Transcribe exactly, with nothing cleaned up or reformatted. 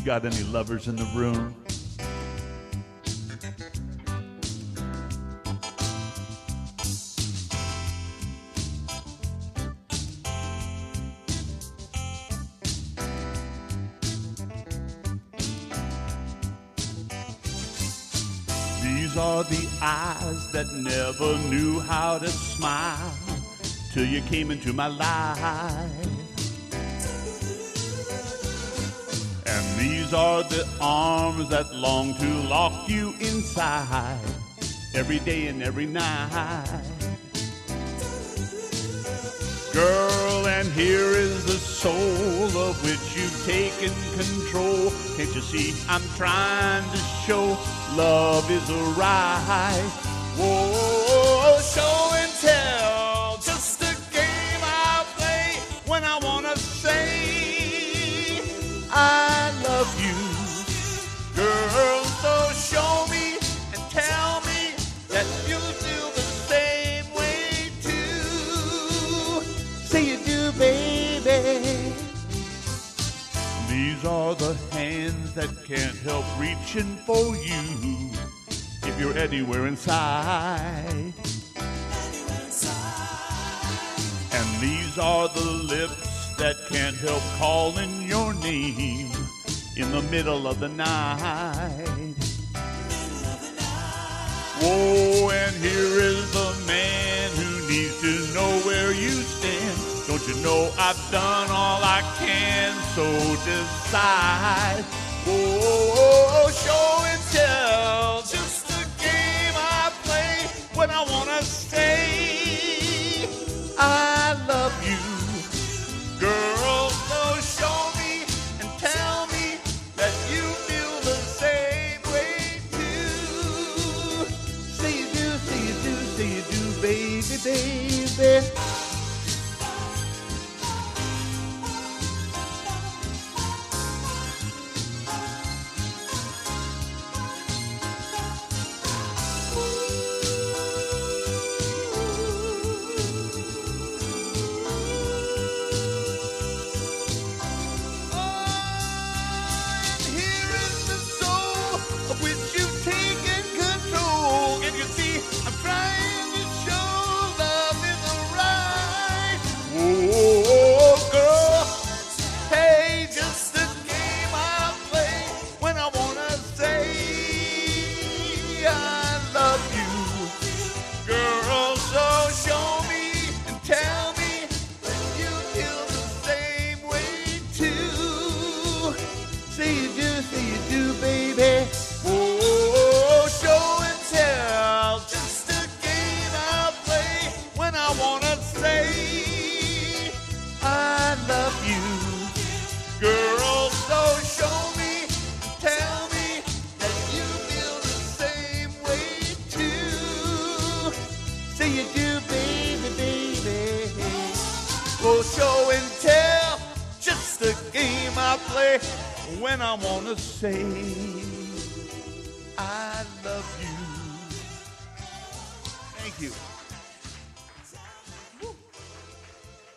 got any lovers in the room? These are the eyes that never knew how to smile till you came into my life. And these are the arms that long to lock you inside every day and every night. Girl, and here is the soul of which you've taken control. Can't you see I'm trying to show love is a right? Whoa, show and tell, just a game I play when I wanna say I love you. Girl, so show me and tell me that you feel the same way too. Say you do, baby. These are the hands that can't help reaching for you if you're anywhere inside. And these are the lips that can't help calling your name in the middle of the night. Whoa, and here is the man who needs to know where you stand. Don't you know I've done all I can, so decide. Oh, show and tell, just a game I play when I wanna say I love you. Girl, so show me and tell me that you feel the same way too. Say you do, say you do, say you do, baby, baby. Show and tell, just a game I play when I wanna say I love you. Thank you.